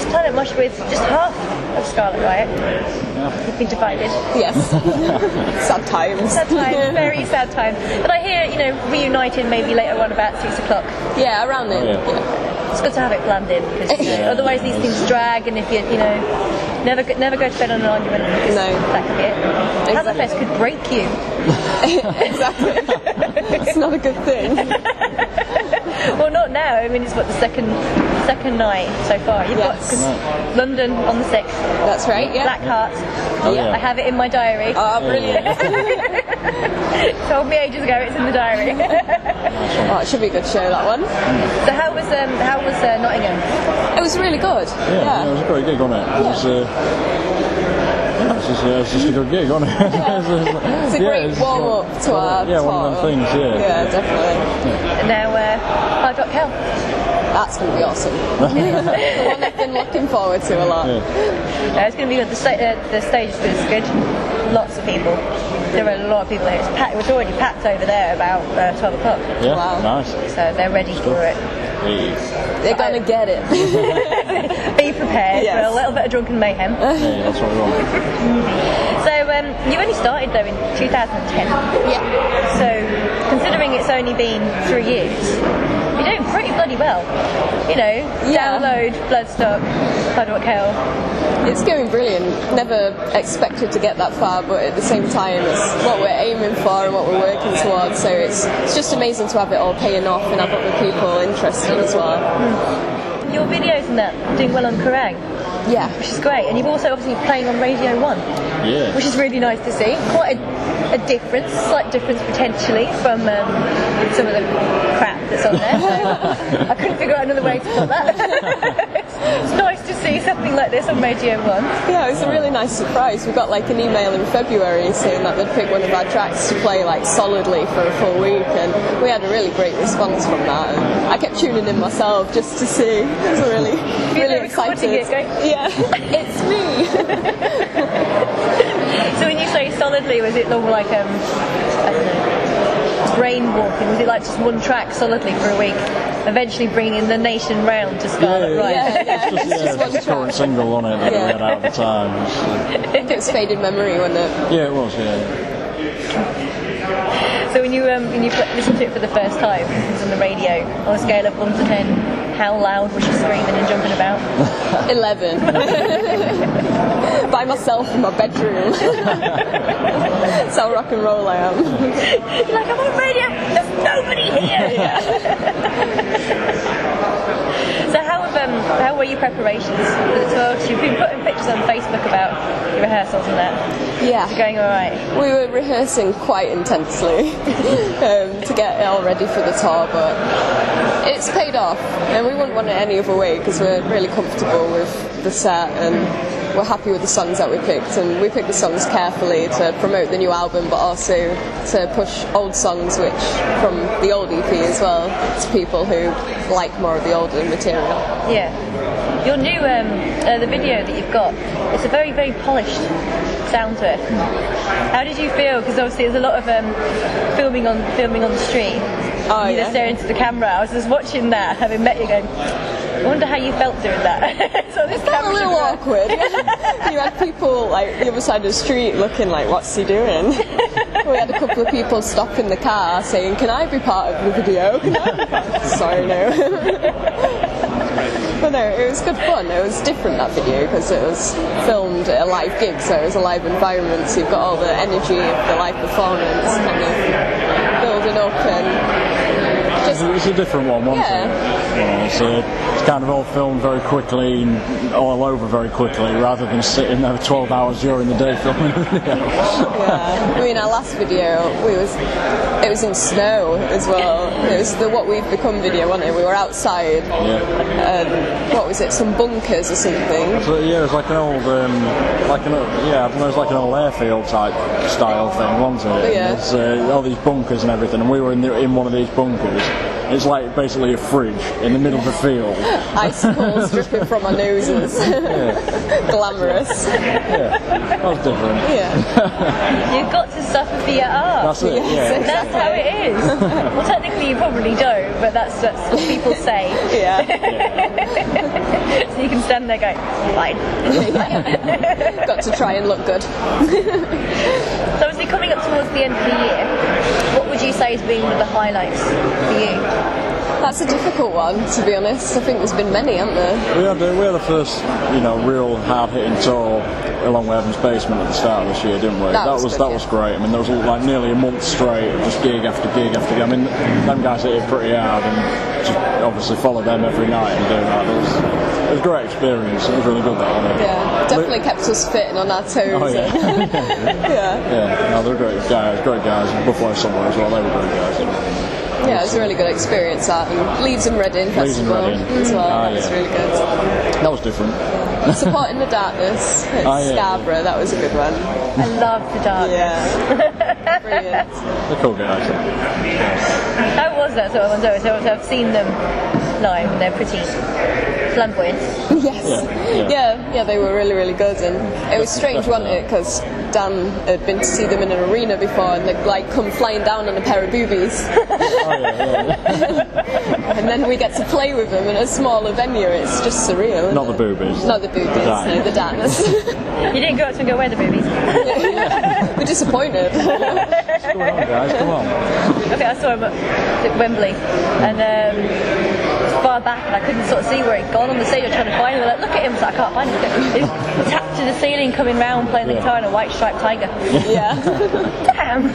talent mosh with just half of Scarlet Riot. We've been divided. Yes. Sad times. Sad times, very sad times. But I hear, reunited maybe later on about 6 o'clock. Yeah, around then. Yeah. It's good to have it planned in, because otherwise these things drag, and if you never go to bed on an argument, because that could be it. Hazardfest could break you. Exactly. It's not a good thing. Well, not now. I mean, it's the second night so far. You've got London on the 6th. That's right. Yeah. Black Heart. Oh, yeah. I have it in my diary. Oh, brilliant. Told me ages ago it's in the diary. Oh, it should be a good show, that one. So how was Nottingham? It was really good. Yeah, it was a great gig, wasn't it? It was, it's just a good gig, wasn't it? It's a great warm-up to our one of them things, Yeah, definitely. And now, Hard Rock Hell. That's going to be awesome. The one I've been looking forward to a lot. It's going to be good. The stage is good. Lots of people. There are a lot of people here. It's packed. It was already packed over there about 12 o'clock. Yeah, wow. Nice. So they're ready for it. They're going to get it. Be prepared for a little bit of drunken mayhem. Yeah, that's what we want. So you only started though in 2010. Yeah. So considering it's only been 3 years, you're doing pretty bloody well. Download, Bloodstock, Hard Rock Hell. It's going brilliant. Never expected to get that far, but at the same time, it's what we're aiming for and what we're working towards. So it's just amazing to have it all paying off and have other people interested as well. Your videos and that doing well on Kerrang. Yeah. Which is great. And you've also obviously playing on Radio 1. Yeah. Which is really nice to see. Quite a difference, slight difference potentially from some of the crap that's on there. So I couldn't figure out another way to put that. It's nice to see something like this on Radio 1. Yeah, it was a really nice surprise. We got an email in February saying that they'd pick one of our tracks to play solidly for a full week, and we had a really great response from that. And I kept tuning in myself just to see. It was really excited. Yeah, it's me. So when you say solidly, was it more like I don't know, brain walking? Was it like just one track solidly for a week, eventually bringing the nation round to Scarlet Riot? Yeah. It's just a current single on it that we had out at the time. I think it was Faded Memory, wasn't it? Yeah, it was. Yeah. So when you listened to it for the first time, it was on the radio, on a scale of 1 to 10. How loud was you screaming and jumping about? 11. By myself in my bedroom. That's how rock and roll I am. You're like, I'm on radio, there's nobody here! So how were your preparations for the tour? You've been putting pictures on Facebook about your rehearsals and that. Yeah. Is it going alright? We were rehearsing quite intensely to get it all ready for the tour, but it's paid off, and we wouldn't want it any other way because we're really comfortable with the set and we're happy with the songs that we picked, and we picked the songs carefully to promote the new album but also to push old songs which from the old EP as well to people who like more of the older material. Yeah. Your new the video that you've got, it's a very, very polished sound to it. How did you feel? Because obviously there's a lot of filming on the street. Oh, you just stare into the camera. I was just watching that, having met you, going, I wonder how you felt doing that. So this felt a little awkward. You had people the other side of the street looking like, what's he doing? We had a couple of people stop in the car saying, can I be part of the video? Can I be part? Sorry, no. But no, it was good fun. It was different, that video, because it was filmed at a live gig, so it was a live environment, so you've got all the energy of the live performance kind of building up and it's a different one, wasn't it? It's kind of all filmed very quickly and all over very quickly, rather than sitting there 12 hours during the day filming a video. Yeah, I mean, our last video, it was in snow as well. It was the What We've Become video, wasn't it? We were outside. What was it? Some bunkers or something. So, yeah, it was like an old, it was like an old airfield type style thing, wasn't it? Yeah. There's all these bunkers and everything, and we were in one of these bunkers. It's like basically a fridge in the middle of the field. Icicles dripping from our noses. Glamorous. Yeah, that was different. Yeah. You've got to suffer for your art. That's it, yes, That's how it is. Well, technically you probably don't, but that's what people say. Yeah. So you can stand there going, fine. Got to try and look good. So obviously coming up towards the end of the year, what would you say has been one of the highlights for you? That's a difficult one, to be honest. I think there's been many, haven't there? We had the first, real hard-hitting tour along with Heaven's Basement at the start of this year, didn't we? That was great. I mean, there was like nearly a month straight of just gig after gig after gig. I mean, them guys hit it pretty hard, and just obviously follow them every night and do that. It was a great experience. It was really good, that, wasn't it? Yeah, definitely kept us fit and on our toes. Oh, yeah. Yeah. No, they're great guys. Buffalo somewhere as well. They were great guys. Yeah, it was a really good experience at Leeds and Reading Festival as well. It was really good. That was different. Supporting the Darkness at Scarborough, that was a good one. I love the Darkness. Yeah. Brilliant. They're cool guys. How was that sort of one? So I've seen them live and they're pretty flamboyant. Yes. Yeah, they were really, really good, and it was strange, wasn't it? Because Dan had been to see them in an arena before, and they'd like come flying down on a pair of boobies. And then we get to play with them in a smaller venue. It's just surreal. Not the boobies. Not the boobies. No, the Darkness. You didn't go up to and go, where are the boobies? We're disappointed. Come on, guys, come on. I think I saw him at Wembley, and far back, and I couldn't sort of see where he'd gone on the stage. I was trying to find him. Like, look at him, so I can't find him. He's tapped to the ceiling, coming round, playing the guitar in a white striped tiger. Yeah. Damn.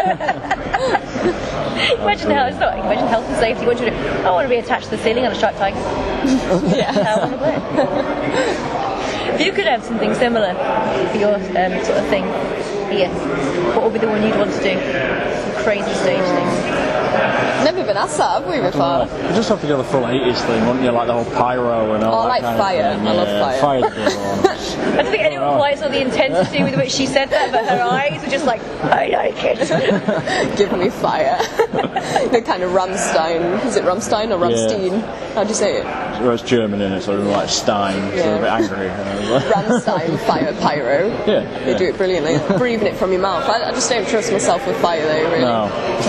Imagine health and safety. What do you do? I want to be attached to the ceiling on a striped tiger. Yeah. I want to play. If you could have something similar for your sort of thing here, what would be the one you'd want to do? Some crazy stage thing. Never been asked that, have we, before? You just have to go the full 80s thing, wouldn't you? Like the whole pyro and all that like kind fire. of thing. I love fire. Fire's a good one. I don't think anyone quite saw the intensity with which she said that, but her eyes were just like, I like it. Give me fire. The kind of Rammstein. Is it Rammstein or Rammstein? Yeah. How do you say it? Well, it's German in it, so it's like Stein, so a bit angry. Rammstein, fire, pyro. Yeah. They do it brilliantly. Breathing it from your mouth. I just don't trust myself with fire though, really. No.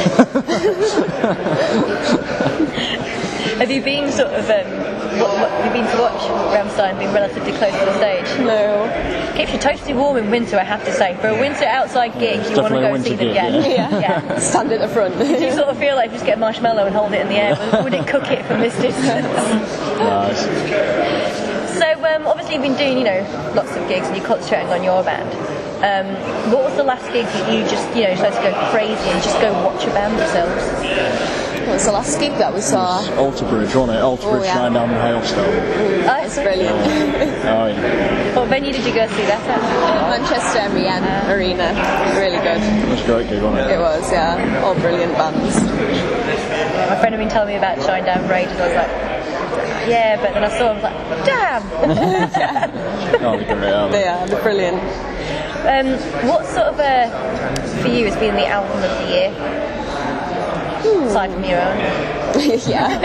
Have you been sort of, what have you been to watch Rammstein being relatively close to the stage? No. Keeps you totally warm in winter, I have to say. For a winter outside gig, you want to go see them again. Yeah. Stand at the front. Do you sort of feel like you just get a marshmallow and hold it in the air? Would it cook it from this distance? Nice. So obviously you've been doing, lots of gigs and you're concentrating on your band. What was the last gig that you just, decided to go crazy and just go watch a band yourselves? What was the last gig that we saw? Alter Bridge, wasn't it? Alter Bridge, Shinedown and Hailstone. That's brilliant. Oh, yeah. What venue did you go see that at? Manchester Arena. Really good. It was a great gig, wasn't it? It was, yeah. All brilliant bands. My friend had been telling me about Shinedown for ages, and I was like, yeah, but then I saw them, I was like, damn! Oh, they're great, They are, they're brilliant. What sort of, for you, has been the album of the year? Aside from your own. Yeah.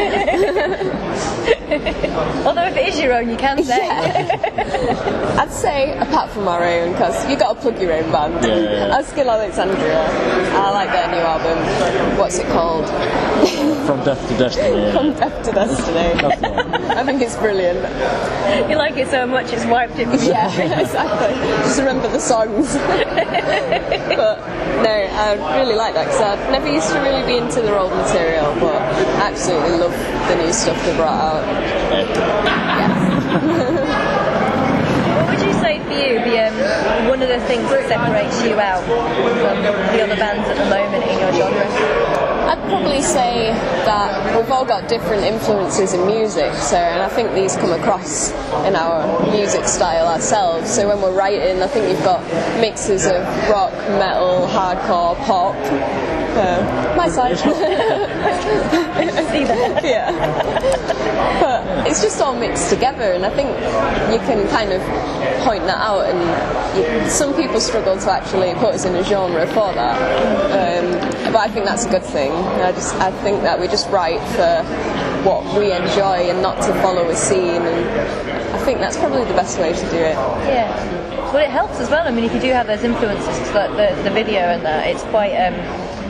Although if it is your own, you can say. Yeah. I'd say apart from our own, because you got to plug your own band. Yeah. Askill Alexandria. I like their new album. What's it called? From Death to Destiny. From Death to Destiny. I think it's brilliant. You like it so much it's wiped it from you. Yeah, exactly. Just remember the songs. But no, I really like that because I never used to really be into their old material, but I absolutely love the new stuff they brought out. What would you say for you one of the things that separates you out from the other bands at the moment in your genre? I'd probably say that we've all got different influences in music, and I think these come across in our music style ourselves. So when we're writing, I think you've got mixes of rock, metal, hardcore, pop. My side. I see that. Yeah. But it's just all mixed together, and I think you can kind of point that out, and some people struggle to actually put us in a genre for that. But I think that's a good thing. I think that we just write for what we enjoy and not to follow a scene, and I think that's probably the best way to do it. Yeah. Well, it helps as well. I mean, if you do have those influences, like the video and that, it's quite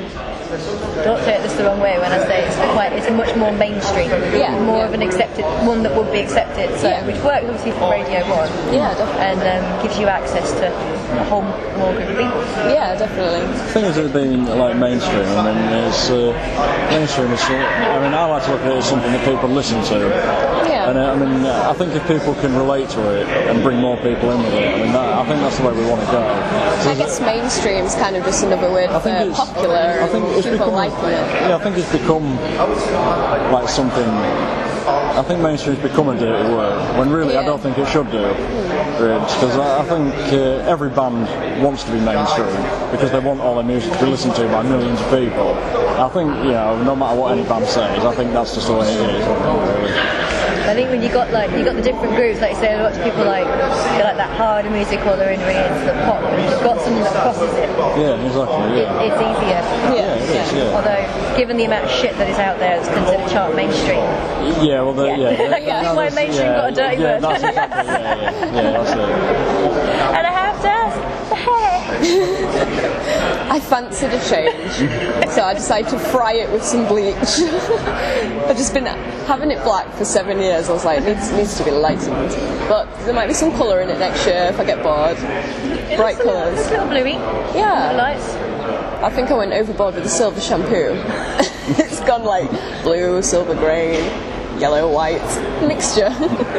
don't take this the wrong way when I say it's much more mainstream. More of an accepted one that would be accepted. So which works obviously for Radio 1. Yeah, definitely. And gives you access to a whole more group of people. Yeah, definitely. The thing is, it being like mainstream. I mean, it's mainstream. I mean, I like to look at it as something that people listen to. Yeah. And I mean, I think if people can relate to it and bring more people in with it, I mean, I think that's the way we want to go. I guess mainstream is kind of just another word for popular. I think it's people become, liking it. Yeah, I think it's become like something. I think mainstream's become a dirty word when really I don't think it should do. Because I think every band wants to be mainstream because they want all their music to be listened to by millions of people. I think no matter what any band says, I think that's just the way it is. Really. I think when you got the different groups, like you say, a lot of people like that harder music, or they're in really into the pop. And you've got something that crosses it. Yeah, exactly. Yeah. It's easier. Yeah, it is. Yeah. Although, given the amount of shit that is out there, it's considered chart mainstream. Yeah, well, That's why mainstream got a dirty word. That's exactly, that's it. And I have to ask, hey. I fancied a change, so I decided to fry it with some bleach. I've just been having it black for 7 years. I was like, it needs to be lightened. But there might be some colour in it next year if I get bored. Bright colours. It's a little bluey. Yeah. Lights. I think I went overboard with the silver shampoo. It's gone like blue, silver grey, yellow, white mixture.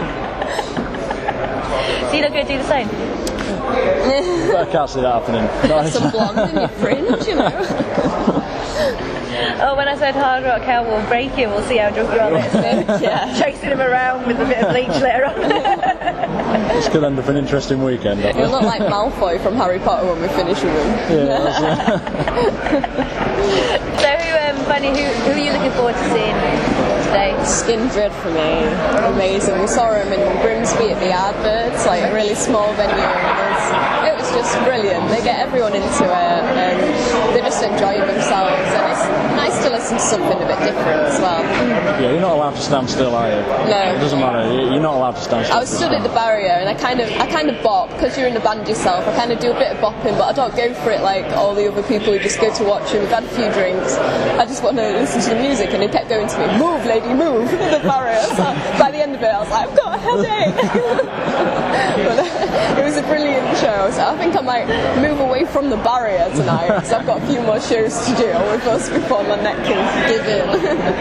So you're not going to do the same? I can't see that happening. Some blonde in your fringe, Oh, when I said hard rock, Cal will break you. We'll see how drunk you are later. Chasing him around with a bit of bleach later on. This could end up an interesting weekend. You'll look like Malfoy from Harry Potter when we finish with him. So, Fanny, who are you looking forward to seeing today? Skindred for me. Amazing. We saw him in Grimsby at the Adverts, like a really small venue. It was just brilliant. They get everyone into it and they just enjoy themselves, and it's nice to listen to something a bit different as well. Yeah, you're not allowed to stand still, are you? No. It doesn't matter. You're not allowed to stand still. I was stood at the barrier and I kind of bop, because you're in the band yourself. I kind of do a bit of bopping, but I don't go for it like all the other people who just go to watch him. We've had a few drinks. I just want to listen to the music, and he kept going to me, "Move, lady, move!" at the barrier. So by the end of it, I was like, "I've got a headache." But it was a brilliant show. So I think I might move away from the barrier tonight, because I've got a few more shows to do. I was supposed before my neck can give in.